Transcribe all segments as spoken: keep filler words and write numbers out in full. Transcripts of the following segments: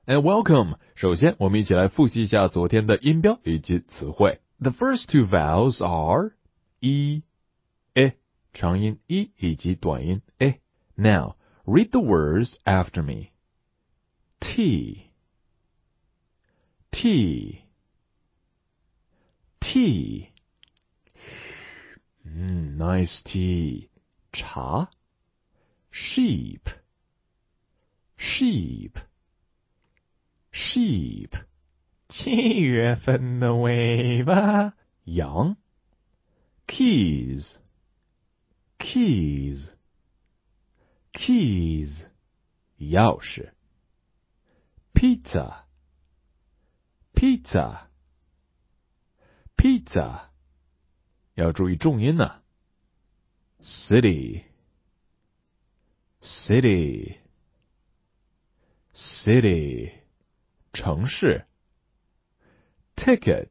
And welcome. 首先，我们一起来复习一下昨天的音标以及词汇。The first two vowels are e, e, 长音 e 以及短音 e. Now, read the words after me. Tea, tea, tea. Mm, nice tea. 茶 sheep, sheep, sheep. 七月份的尾巴。羊 keys, keys, keys. 钥匙 pizza, pizza, pizza. 要注意重音呢、啊、city, city, city. 城市 ticket,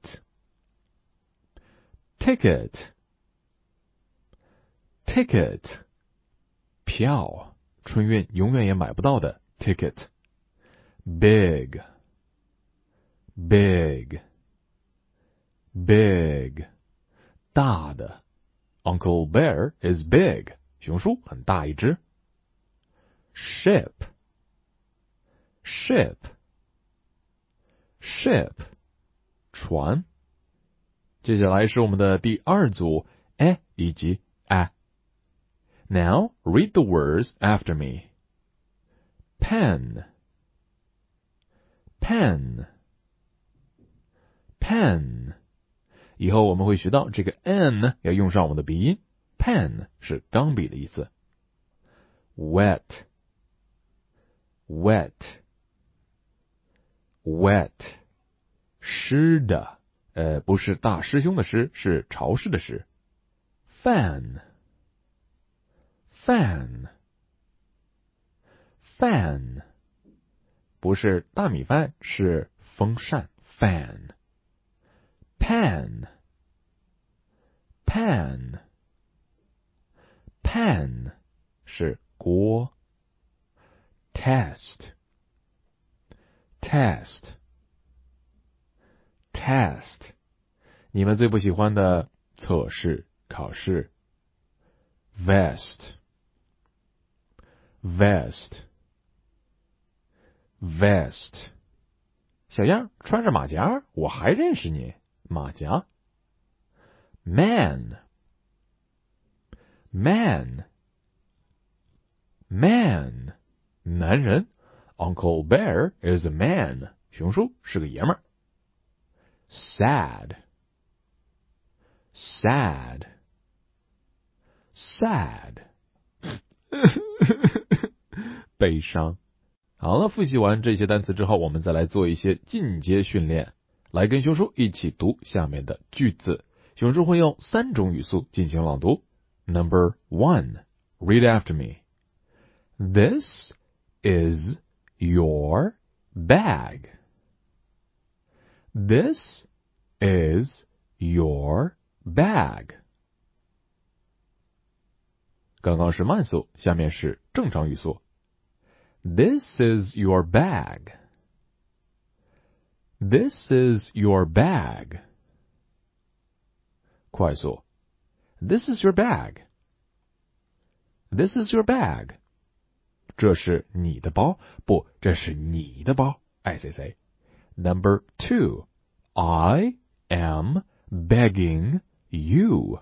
ticket, ticket. 票春运永远也买不到的 ticket. Big, big, big. 大的 Uncle Bear is big. 熊叔很大一只。Ship, ship, ship. 船。接下来是我们的第二组 e 以及 a. Now read the words after me. Pen, pen, pen. 以后我们会学到这个 n 要用上我们的鼻音 pen 是钢笔的意思。Wet, wet, wet. 湿的呃，不是大师兄的湿，是潮湿的湿。Fan, fan, fan. 不是大米饭，是风扇 fan. Pan, pan, pan. 是锅。Test, test, test. 你们最不喜欢的测试考试。Vest, vest, vest. 小样穿着马甲，我还认识你。马甲。Man, man, man. 男人 Uncle Bear is a man. 熊叔是个爷们儿。Sad, sad, sad. 悲伤。好了，复习完这些单词之后，我们再来做一些进阶训练。来跟熊叔一起读下面的句子。熊叔会用三种语速进行朗读。Number one, read after me. This is your bag. This is your bag. 刚刚是慢速，下面是正常语速。This is your bag. This is your bag. 快速。This is your bag. This is your bag. 这是你的包，不，这是你的包。爱谁谁。Number two, I am begging you.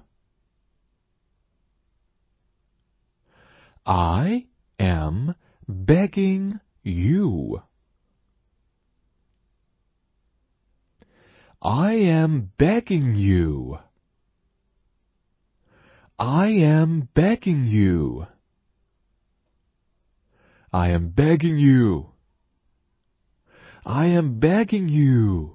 I am begging you. I am begging you. I am begging you. I am begging you. I am begging you.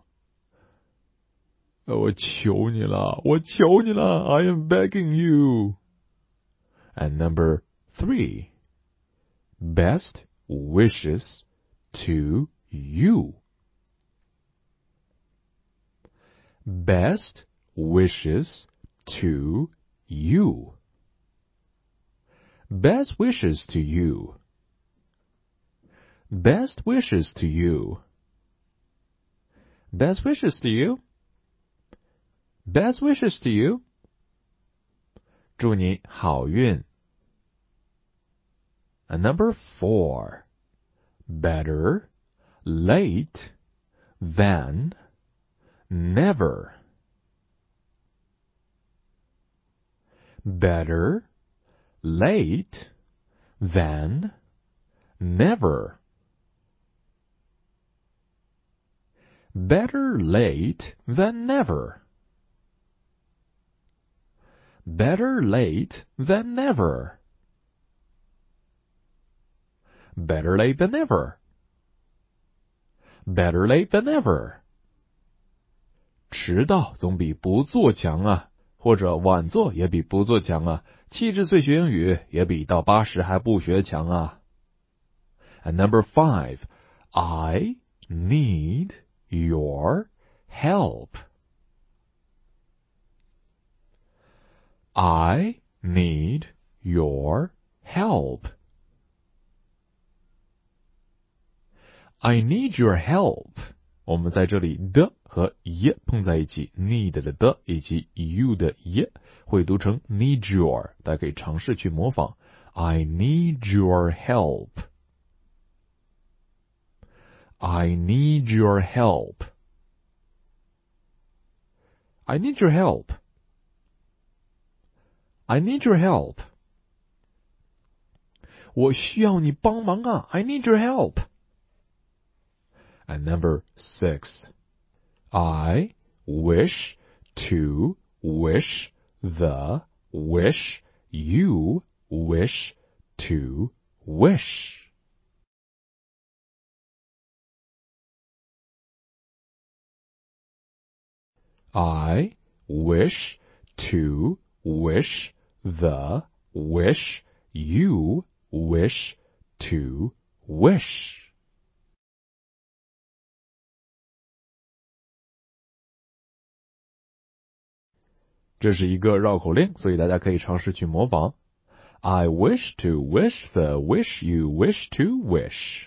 我求你了，我求你了。I am begging you. And number three, best wishes to you. Best wishes to you. Best wishes to you. Best wishes to you. Best wishes to you. Best wishes to you. 祝你好运。And number four. Better late than never. Better late than never. Better late than never. Better late than never. Better late than never. Better late than never. 迟到总比不做强啊，或者晚做也比不做强啊。七十岁学英语也比到八十还不学强啊。And number five, I need your help. I need your help. I need your help. 我们在这里的和 ye 碰在一起 ，need 的的以及 you 的 ye 会读成 need your， 大家可以尝试去模仿。I need your help. I need your help. I need your help. I need your help. 我需要你帮忙啊 I need your help. And number six. I wish to wish the wish you wish to wish. I wish to wish the wish you wish to wish. 这是一个绕口令，所以大家可以尝试去模仿。I wish to wish the wish you wish to wish.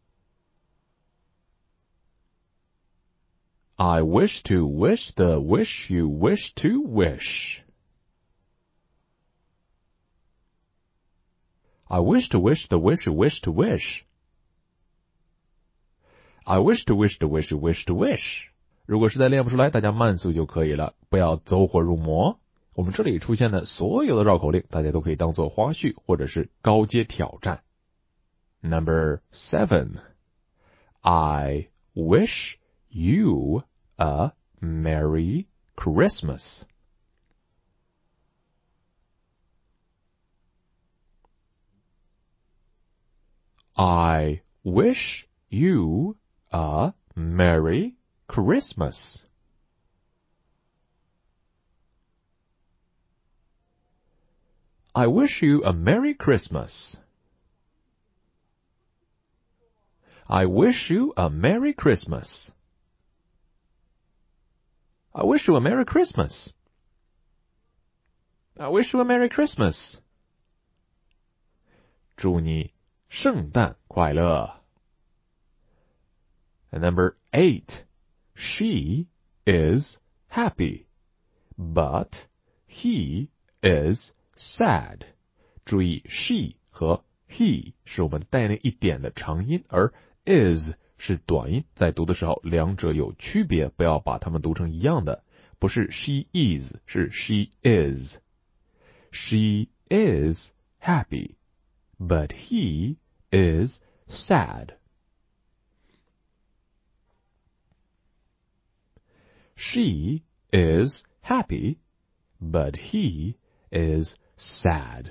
I wish to wish the wish you wish to wish. I wish to wish the wish you wish to wish. I wish to wish the wish you wish to wish. 如果实在练不出来，大家慢速就可以了，不要走火入魔。我们这里出现的所有的绕口令，大家都可以当做花絮或者是高阶挑战。Number seven. I wish you a Merry Christmas. I wish you a Merry Christmas. I wish you a Merry Christmas. I wish you a Merry Christmas. I wish you a Merry Christmas. I wish you a Merry Christmas. 祝你圣诞快乐。And number eight. She is happy, but he is sad. 注意 she 和 he 是我们带那一点的长音，而 is 是短音，在读的时候两者有区别，不要把它们读成一样的。不是 she is， 是 she is. She is happy, but he is sad. She is happy, but he is sad.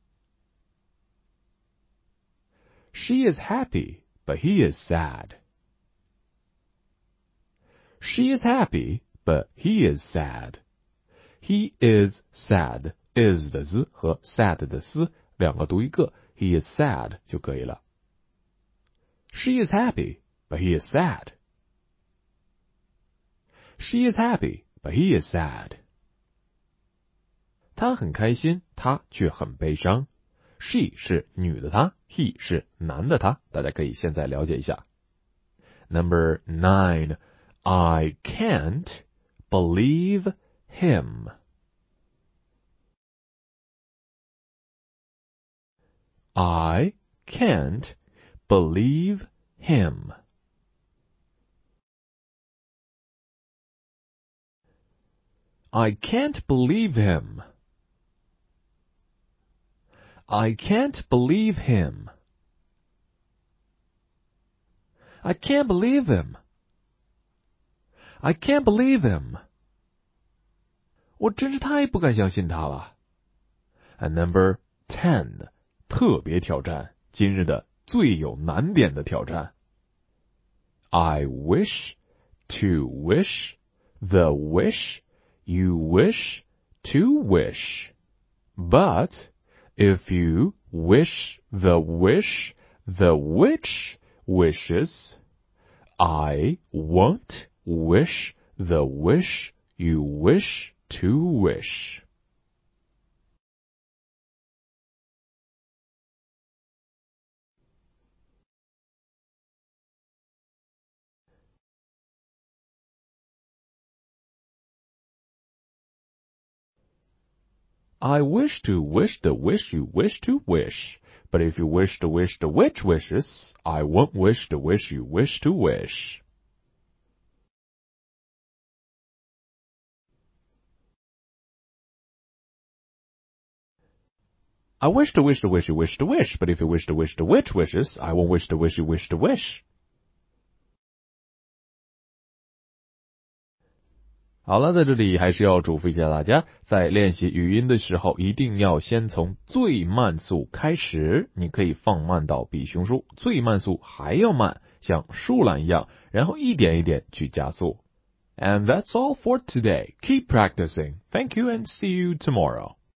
She is happy, but he is sad. She is happy, but he is sad. He is sad. is 的 z 和 sad 的 s 两个读一个 ，he is sad 就可以了。She is happy, but he is sad. She is happy, but he is sad. 他很开心，他却很悲伤。 she 是女的她 ，he 是男的他，大家可以现在了解一下。Number nine, I can't believe him. I can't believe him. I can't believe him. I can't believe him. I can't believe him. I can't believe him. 我真是太不敢相信他了。And number ten, 特别挑战，今日的最有难点的挑战。I wish to wish the wish you wish to wish. But if you wish the wish the witch wishes, I won't wish the wish you wish to wish. I wish to wish the wish you wish to wish, but if you wish to wish the witch wishes, I won't wish the wish you wish to wish. I wish to wish the wish you wish to wish, but if you wish to wish the witch wishes, I won't wish the wish you wish to wish. 好了，在这里还是要嘱咐一下大家，在练习语音的时候，一定要先从最慢速开始。你可以放慢到比熊叔最慢速还要慢，像树懒一样，然后一点一点去加速。And that's all for today. Keep practicing. Thank you and see you tomorrow.